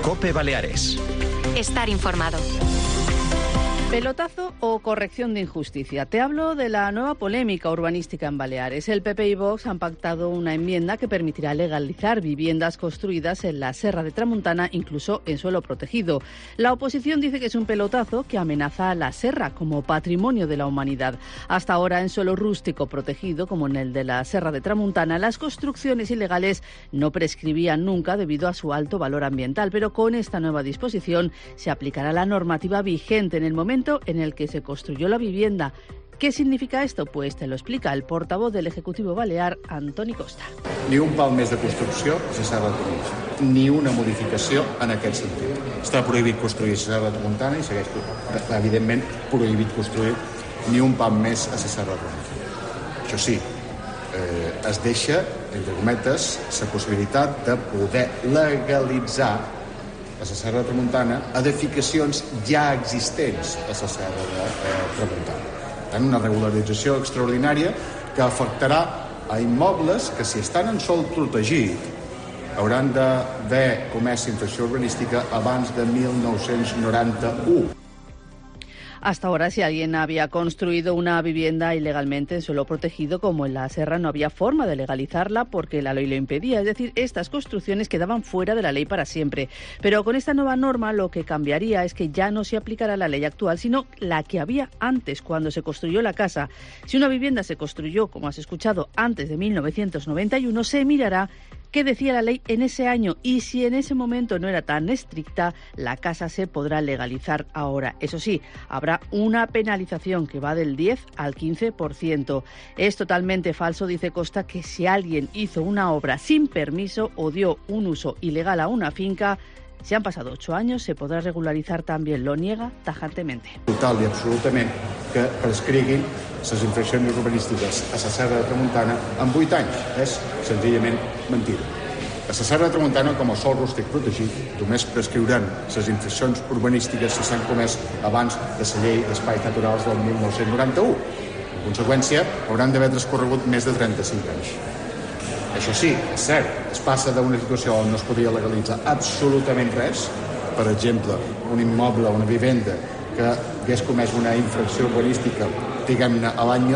COPE Baleares. Estar informado. Pelotazo o corrección de injusticia. Te hablo de la nueva polémica urbanística en Baleares. El PP y Vox han pactado una enmienda que permitirá legalizar viviendas construidas en la Serra de Tramuntana, incluso en suelo protegido. La oposición dice que es un pelotazo que amenaza a la serra como patrimonio de la humanidad. Hasta ahora, en suelo rústico protegido, como en el de la Serra de Tramuntana, las construcciones ilegales no prescribían nunca debido a su alto valor ambiental, pero con esta nueva disposición se aplicará la normativa vigente en el momento en el que se construyó la vivienda. ¿Qué significa esto? Pues te lo explica el portavoz del Ejecutivo Balear, Antoni Costa. Ni un pal més de construcció a la Serra de Tramuntana, ni una modificació en aquest sentit. Està prohibit construir a la Serra de Tramuntana i segueix, evidentment, prohibit construir ni un pal més a la Serra de Tramuntana. Això sí, es deixa, entre cometes, la possibilitat de poder legalitzar a la Serra de Tramuntana edificacions ja existents a la Serra de Tramuntana. En una regularització extraordinària que afectarà a immobles que, si estan en sòl protegit, hauran d'haver comès infracció urbanística abans de 1991. Hasta ahora, si alguien había construido una vivienda ilegalmente en suelo protegido, como en la Serra, no había forma de legalizarla porque la ley lo impedía. Es decir, estas construcciones quedaban fuera de la ley para siempre. Pero con esta nueva norma lo que cambiaría es que ya no se aplicará la ley actual, sino la que había antes, cuando se construyó la casa. Si una vivienda se construyó, como has escuchado, antes de 1991, se mirará qué decía la ley en ese año, y si en ese momento no era tan estricta, la casa se podrá legalizar ahora. Eso sí, habrá una penalización que va del 10 al 15%. Es totalmente falso, dice Costa, que si alguien hizo una obra sin permiso o dio un uso ilegal a una finca, si han pasado 8 años, se podrá regularizar también. Lo niega tajantemente. Total i absolutament que prescriguin les infraccions urbanístiques a la Serra de Tramuntana en 8 anys. És senzillament mentida. A la Serra de Tramuntana, com a sòl rústic protegit, només prescriuran les infraccions urbanístiques si s'han comès abans de la llei d'espais naturals del 1991. En conseqüència, hauran d'haver transcorregut més de 35 anys. Això sí, és cert, es passa d'una situació on no es podia legalitzar absolutament res, per exemple, un immoble o una vivenda que hagués comès una infracció urbanística, diguem-ne, a l'any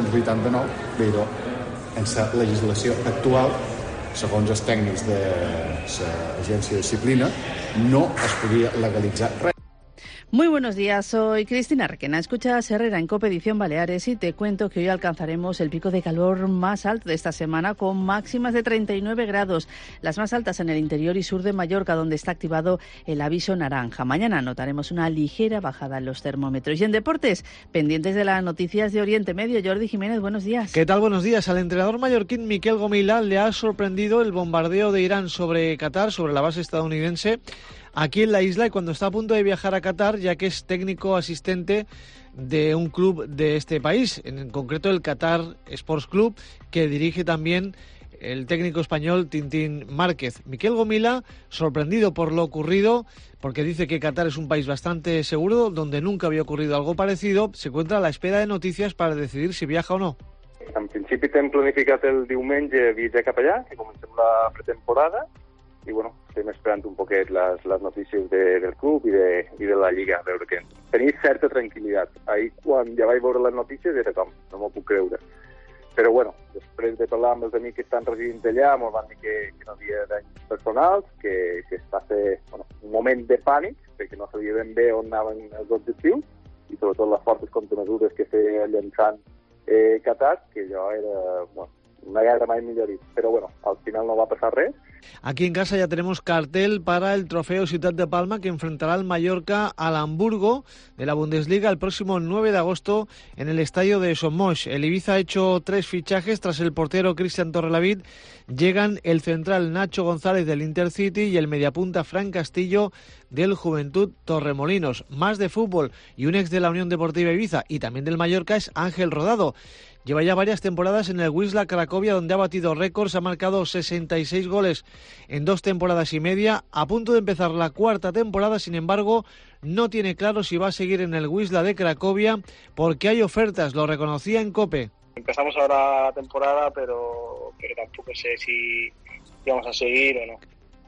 1989, però en la legislació actual, segons els tècnics de l'Agència de Disciplina, no es podia legalitzar res. Muy buenos días, soy Cristina Requena. Escuchas Herrera en COPE Edición Baleares y te cuento que hoy alcanzaremos el pico de calor más alto de esta semana, con máximas de 39 grados, las más altas en el interior y sur de Mallorca, donde está activado el aviso naranja. Mañana notaremos una ligera bajada en los termómetros. Y en deportes, pendientes de las noticias de Oriente Medio. Jordi Jiménez, buenos días. ¿Qué tal? Buenos días. Al entrenador mallorquín Miquel Gomila le ha sorprendido el bombardeo de Irán sobre Qatar, sobre la base estadounidense, aquí en la isla, y cuando está a punto de viajar a Qatar, ya que es técnico asistente de un club de este país, en concreto el Qatar Sports Club, que dirige también el técnico español Tintín Márquez. Miquel Gomila, sorprendido por lo ocurrido, porque dice que Qatar es un país bastante seguro, donde nunca había ocurrido algo parecido, se encuentra a la espera de noticias para decidir si viaja o no. En principi tenim planificat el diumenge viatjar cap allà, que comencem la pretemporada, i bueno, estem esperant un poquet les notícies del club i de la Lliga, a veure que tenim certa tranquil·litat. Ahir, quan ja vaig veure les notícies, era com, no m'ho puc creure. Però bueno, després de parlar amb els amics que estan residint allà, ens van dir que no havia danys personals, que està un moment de pànic, perquè no sabia ben bé on anaven els objectius, i sobretot les fortes contramesures que feia llançant Qatar, que allò era una guerra mai millor dit. Però bueno, al final no va passar res. Aquí en casa ya tenemos cartel para el trofeo Ciutat de Palma, que enfrentará al Mallorca al Hamburgo de la Bundesliga el próximo 9 de agosto en el estadio de Somos. El Ibiza ha hecho 3 fichajes tras el portero Cristian Torrelavit. Llegan el central Nacho González del Intercity y el mediapunta Fran Castillo del Juventud Torremolinos. Más de fútbol, y un ex de la Unión Deportiva Ibiza y también del Mallorca es Ángel Rodado. Lleva ya varias temporadas en el Wisla Cracovia, donde ha batido récords, ha marcado 66 goles en 2 temporadas y media. A punto de empezar la 4ª temporada, sin embargo, no tiene claro si va a seguir en el Wisla de Cracovia, porque hay ofertas, lo reconocía en COPE. Empezamos ahora la temporada, pero tampoco sé si vamos a seguir o no.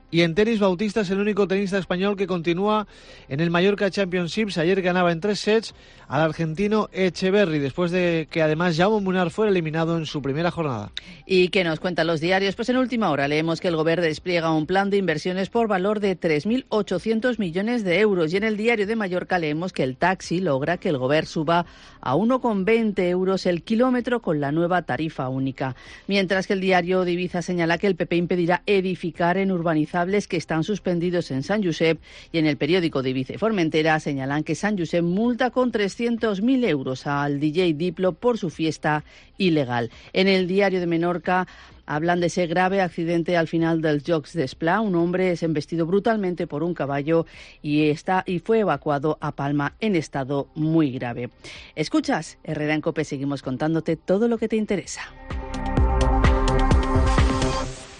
Y en tenis, Bautista es el único tenista español que continúa en el Mallorca Championships. Ayer ganaba en 3 sets al argentino Echeverry, después de que además Jaume Munar fuera eliminado en su primera jornada. ¿Y qué nos cuentan los diarios? Pues en última hora leemos que el Gobierno despliega un plan de inversiones por valor de 3.800 millones de euros. Y en el diario de Mallorca leemos que el taxi logra que el Gobierno suba a 1,20 euros el kilómetro con la nueva tarifa única. Mientras que el diario de Ibiza señala que el PP impedirá edificar en urbanizaciones que están suspendidos en Sant Josep, y en el periódico de Ibiza y Formentera señalan que Sant Josep multa con 300.000 euros al DJ Diplo por su fiesta ilegal. En el diario de Menorca hablan de ese grave accidente al final del Jocs d'Esplà. Un hombre es embestido brutalmente por un caballo y fue evacuado a Palma en estado muy grave. Escuchas Herrera en COPE, seguimos contándote todo lo que te interesa.